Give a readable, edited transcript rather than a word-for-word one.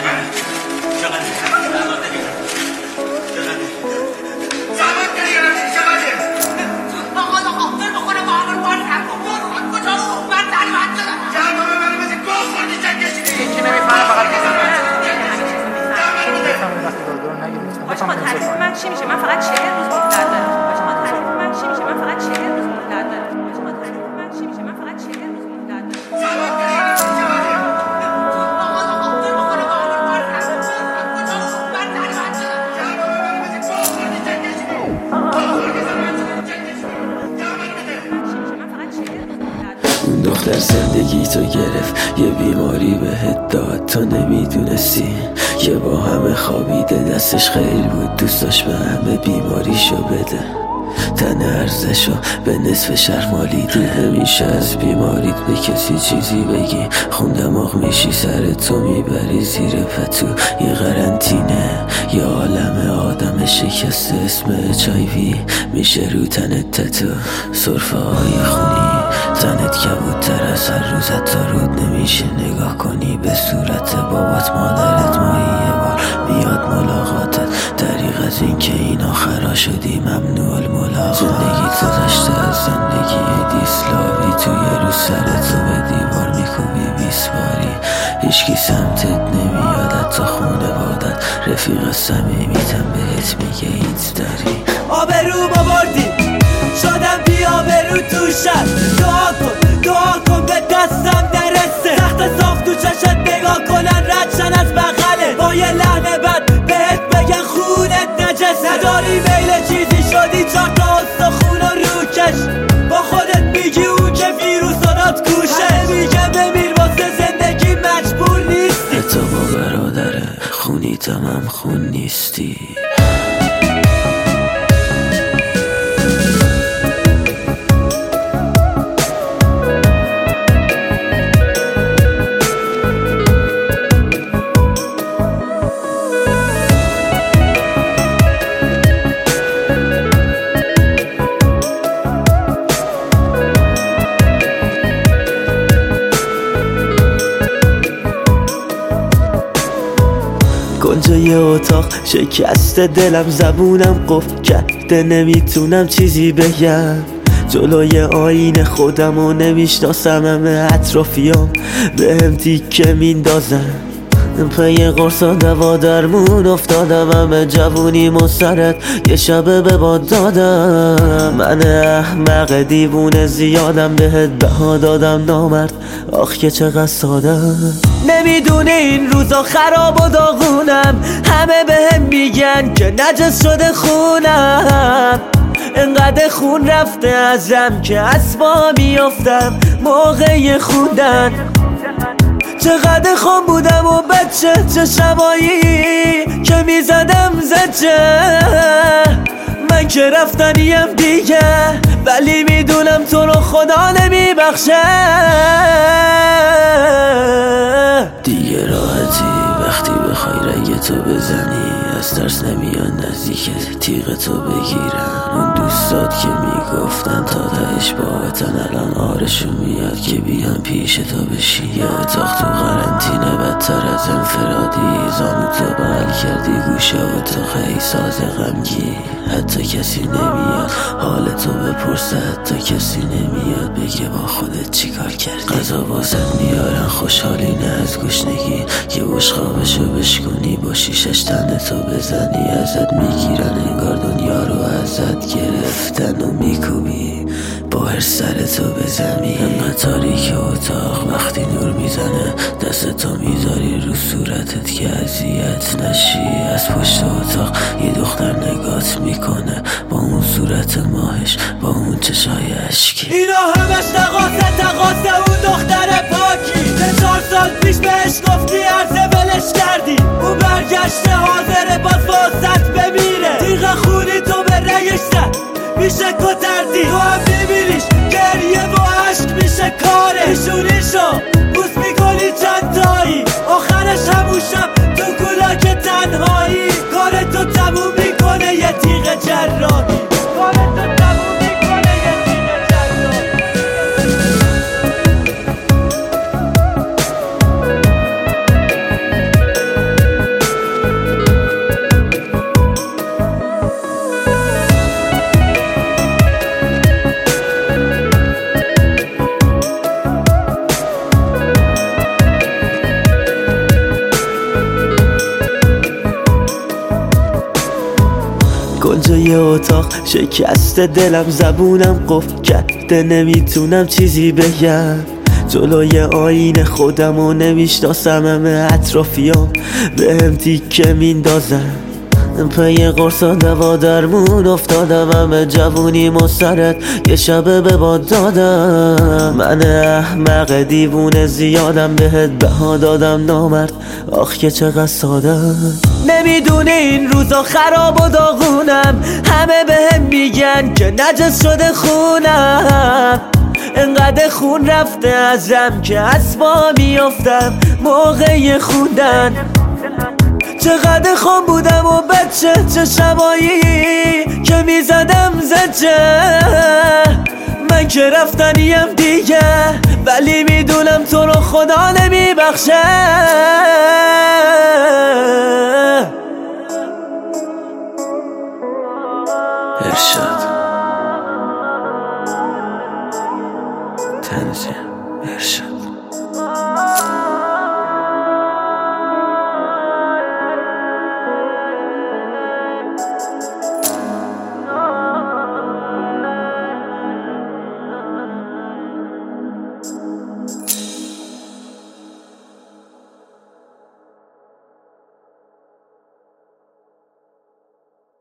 من چی میشه؟ من فقط 40 روز مهلت دارم. شما تعریف من چی میشه؟ من فقط 40 روز مهلت دارم. شما تعریف من چی میشه؟ من فقط 40 روز مهلت دارم. اون دختر زندگی تو گرفت، یه بیماری بهت داد تو نمیدونستی، که با همه خوابیده دستش خیلی بود، دوست داشت به همه بیماریشو بده، تن ارزشو به نصف شهر مالیدی. همیشه از بیماریت به کسی چیزی بگی، خون دماغ میشی سر تو میبری زیر پتو. یه قرنطینه یه عالم آدم شکسته اسم HIV میشه رو تنت تتو. سرفه های خونی تنت کبودتر از هر روز، حتی رود نمیشه نگاه کنی به صورت بابات مادرت. ماهی یه بار میاد ملاقاتت، دریغ از این که این آخرا شدی ممنوع الملاقات. زندگیت گذشته از زندگی دیسلاوی، توی رو سرتو به دیوار میکوبی 20 باری، هیچکی سمتت نمیاد حتی خونوادت، رفیق صمیمیتم بهت میگه هیچ داری. آبرو بردی شدم بی آبرو تو شد، دعا کن به دستم نرسه، تخت صاف تو چشت نگاه کنن ردشن از بغله، با یه لحن بد بهت بگن خونت نجسه. نداری میل چیزی شدی 4 تا استخون و روکش، با خودت میگی اون که ویروسانات کوشه، میگه بمیر واسه زندگی مجبور نیستی، حتی با برادر خونیتم هم خون نیستی. کنج یه اتاق شکسته دلم، زبونم قفل کرده نمیتونم چیزی بگم، جلوی آینه خودمو نمیشناسم، همه اطرافیام بهم تیکه میندازن، پی قرص و دوا درمون افتادم، همه جوونیم و سرت یه شبه به باد دادم. من احمق دیوونه زیادم بهت بها دادم نامرد، آخ که چقدر سادم. نمیدونه این روزا خراب و داغونم، همه بهم میگن که نجس شده خونم، انقدر خون رفته ازم که از پا میافتم موقع خوندن. چقدر خون بودم و بچه، چه شبایی که میزدم زجه، من که رفتنیم دیگه، ولی میدونم تو رو خدا نمیبخشه. دیگه راحتی وقتی بخوای رگ تو بزنی، از ترس نمیان نزدیک تیغ تو بگیرن. اون دوستات که میگفتن تا تهش باهاتن، الان آرشون میاد که بیان پیش تو بشین. یه اتاق تو قرنطینه بدتر از انفرادی، زانو تو بغل کردی گوشه و تو خیلی ساز غمگی، حتی کسی نمیاد حال تو بپرسه، حتی کسی نمیاد بگه با خودت چیکار کردی. غذا واسط میارن خوشحالی نه از گشنگی، یه بشقابشو بشکنی با شیشش تن تو بزنی، ازت میگیرن انگار دنیا رو ازت گرفتن و میکوبی با هر سر تو به زمین. انقدر تاریک اتاق وقتی نور میزنه، دست تو میذاری رو صورتت که اذیت نشی. از پشت اتاق یه دختر نگات میکنه با اون صورت ماهش، با اون چشای اشکی. اینا همش تقاسه اون دختر پاکی، 4 سال پیش بهش گفتی عرضه ولش کردی، اون برگشته حاضره باز واسط بمیره، تیغ خونی تو به رگش زد میشه کتردی، تو هم میبینیش گریه و عشق میشه کارشونیشو بوس میکنی چند تایی، آخرش همون شب تو کلاک تنهایی، کارتو تموم میکنه یه تیغ جراحی. توی اتاق شکست دلم، زبونم قفل کرده نمیتونم چیزی بگم. جلوی آینه خودمو نمیشناسم، همه اطرافیام بهم تیکه میندازم. پی قرص و دوا درمون افتادم، همه جوونیم و سرت یه شبه به باد دادم. من احمق دیوونه زیادم، بهت بها دادم نامرد، آخ که چقدر سادم. نمیدونه این روزا خراب و داغونم، همه بهم میگن که نجس شده خونم. انقدر خون رفته ازم که از پا میافتم موقع خوندن. چقدر خام بودم و بچه، چه شبایی که میزدم زجه. من که رفتنیم دیگه، ولی میدونم تو رو خدا نمیبخشه.